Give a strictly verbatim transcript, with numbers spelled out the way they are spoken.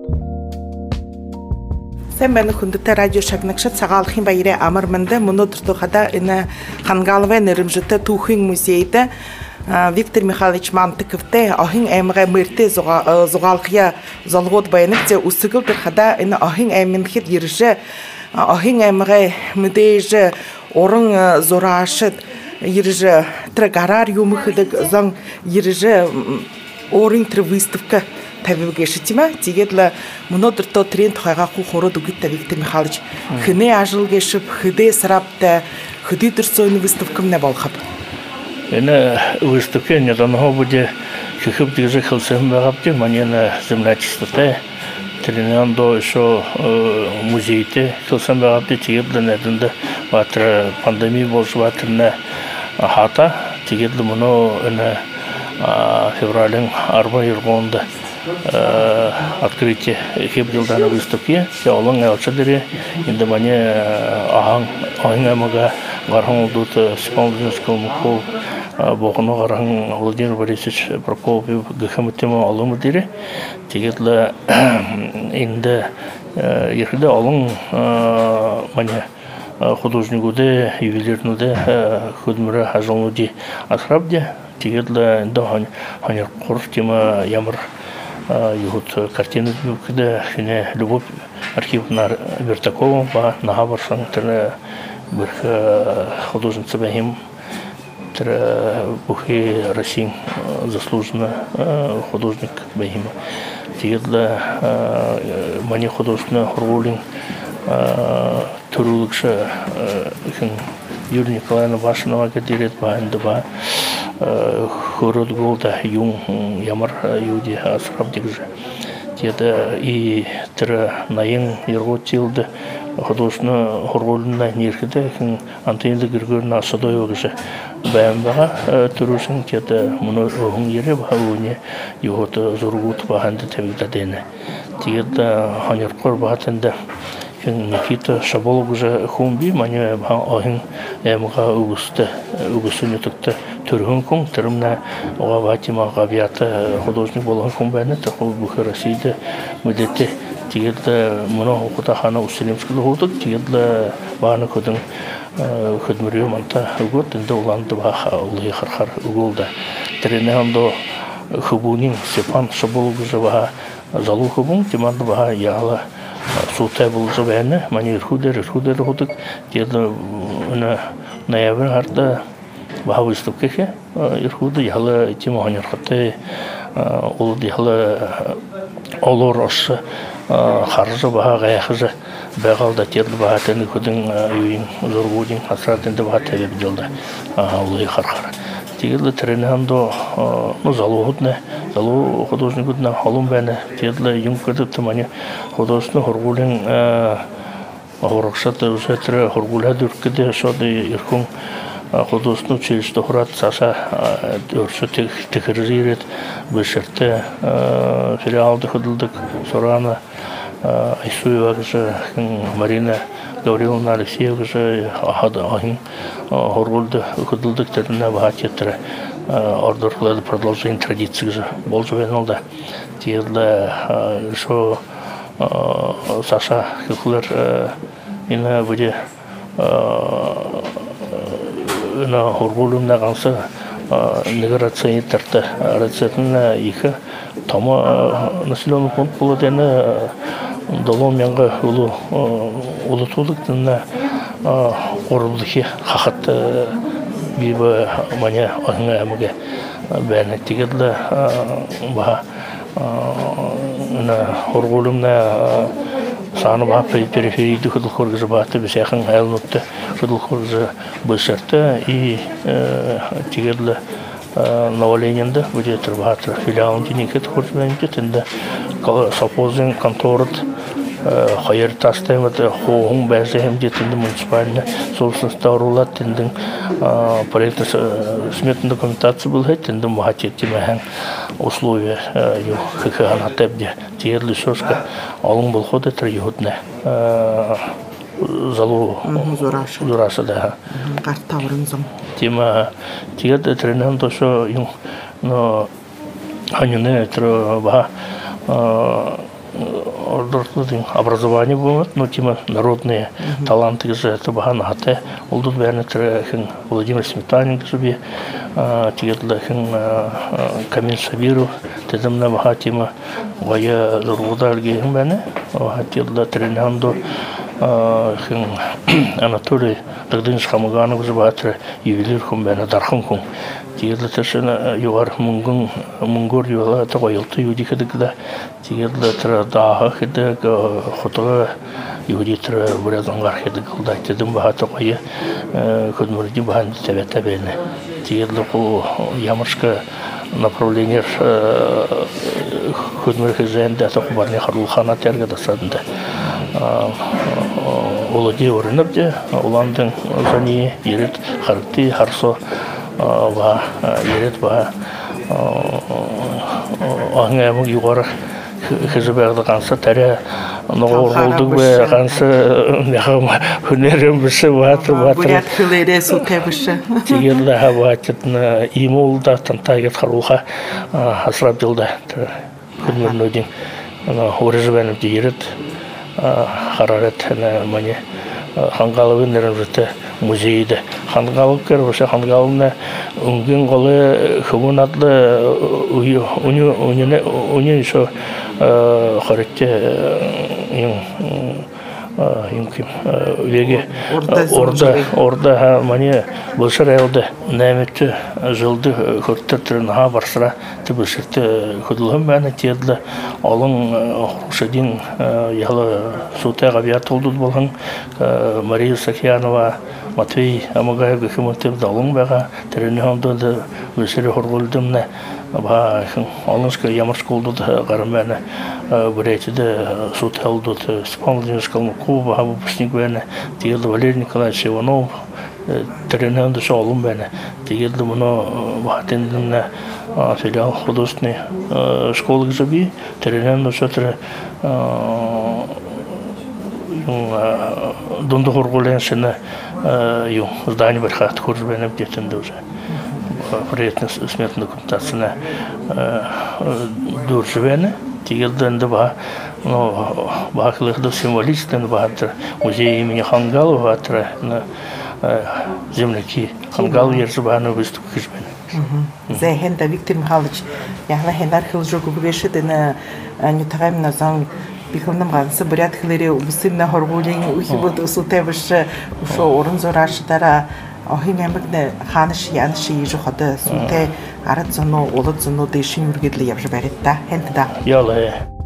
Sen beni kundita radyo şaknakşat sağalxin bayire amarmanda monodurtuğada ina Xangalova Nırımjıta Tuxin Muzeyde Виктор Михайлович Мантыковте ахин эмре мырты зугалхия залгот байныкте усыгыл тырхада ина ахин эминхит ирже ахин эмре мдеже орын зорашыт ирже трагарар юмыхыдык зан ирже орын тр выставка табилгешитима тигедла монодырто тренд хайга ху хород угитта Виктор Михайлович хыне ажылгешип хыде сарапта хыды дырсойны выставкам не болхап. Эна выставка не должно быть хихып дигже хылсым багапты манена землячествоте тренando еще музейте хылсым багапты тигедле неденде ватыр пандемия болуш ватырна хата тигедле муну эна феврален арба юргонда открытие хип жылдана выставки ялың алчадыре инде мане ахан айнамага гархан дут спонсорского мукол богоно гархан Владимир Борисович Прокопьев гахамтема алымы дире тигетле инде ерде алың мане художникуде ювелирнуде худмура хажалнуди асрабде тигетле инде ханер кур тема ямыр Юхот картины когда хине любовь архивна Вертакова ба нагабарсан тер бир художница бахим тер бухи Россия заслуженный художник бахима тигедла мани художественный ролин турулыкша хин Юрий Николаевна Вашинова кадирет баинда ба хород голда юн ямар юди асрабдигже теда и тра наин ирготилды художественный ролина нерхиде хин антенда гыргырна садоевгже баамбага турушин теда муну огун ере бауне югот зургут баанда табигдадене теда ханеркор баатында Никита Шаболов уже хумби, мане ахин эмга угусты, угусуны тукты түргөн кон, термна гаватима гавията художник болгон хумбаны, такой бухи Российде мудете тигелде муно окутахана усилимскилы худук, тигелде баны кодын худмурию манта угот, инде уланды баха улы хархар уголда. Тренеандо хубунин Степан Шаболов уже баха залу хубун, тиманды баха яла Сутай был заведен, манер худер, худер худок, теда на ноябрь харта бахавыступке, ирхуды яла тема манер хате, улд яла олор ос харжа баха гаяхжа бегалда теда бахатен худин юин зоргудин асратен де бахата бедилда, улы хархар. Тигелде тренando ну залугудне залу художникудна халум бене тидле юмкадып тмане художник хоргулен хорокшата усетре хоргула дүркеде шоды иркун художник училище хорат саша өрсө текерирет бешерте филиалды худылдык сорана Айсуева же Марина Гавриловна Алексеевна же ахада ахин хоргулды худылдык терне бахатетре ордорлады продолжение традиции же болжувенолда тиерле шо Саша Хилклер ина bude на хоргулумна ганса неграция тарта рецептна иха тома населенный пункт полудена долом янга улу улу тулыктына орулдыхи хахат биба маня аңа амга бәне тигедле ба на хоргулумна саны ба периферийді худыл хоргызы баты бісяқын айлнутты худыл хоргызы бысырты и тигедле Новоленинда будет работать филиалом денег хоть меньше, тенда сапозен конторот хайр тастем это хоум безем детинде муниципальная собственность рулат тенден проект сметная документация был хет тенден махатет тимахан условия ю хахана тебде тиерли шошка алым был ходы триютне залу зураша зураша да картаврынзам тема тигет тренando шо ю но ханюне тро ба ордортудың образование болмат, но тема народные таланты же это багана хате. Олдут бәрнетер хин Владимир Сметанин себе, тигетле хин Камил Сабиров, тедемне бага тема вая зургударги хин бәне, тигетле тренандо хин Анатолий Дагдынш Хамаганов же багатыр ювелир хин бәне дархан хин. Тигетле тешена югар мунгун мунгор юла та вайлты юди хедикда тигетле тра да хедик хотога юди тра буразангар хедик кылда тедим багата кайы хөдмөрди бахан себете бене тигетле ку ямышка направление хөдмөр хезенде та барны харулхана терге да садында олоди орыныбды уландын зани ерет харты харсо ба ерет ба аңгамы югары хезбегде канса таре ногорулдук бе канса нахам хөнерем бисе ватыр ватыр бурят хилере сутебише тигелде хаватна имулда тантайгет харуха хасрабдылда хөнөрнөдин ана орежбенем дирет харарет на мане хангаловын нервте музейде хангалов кервоше хангаловна унгин голы хубунатлы ую уну уне уне шо характе ин юмким веге орда орда мане бошарелде неметте жылды хөрттөрн ха барсыра тибеште хөдөлгөн мәне тедле алың хушадин ялы сута габият олдуд болгон Мария Сахянова Матвей Амагаев гөхмөтөп далың бага тренердо өсөрө хорголдумна ба алынска ямарсколду гармана бретиде суталду исполнительный школы клуба выпускник бена тигел Валерий Николаевич Иванов тренердо шолум бена тигел муно бахтендна филиал художественной школы Гжаби тренердо шотре донду хорголенсена ю здание верхат хоржбенем детенде уже приятно смертную контакцию дуржвене тигелден ба но бахлыхды символистен баатыр музей имени Хангалова атыр на земляки Хангал ерзбаны выступ кижбен Зехенда Виктор Михайлович яхла хендар хилжогу бешедене нютагам назан бихылным гансы бурят хилере убысымна хоргулин ухибот усутебыш ушо орын зорашдара Охин ямагне ханыш яныш ежу ходы сунте арат зоно олот зоно дэшин үргэдлэ явж баритта хэнтда ялэ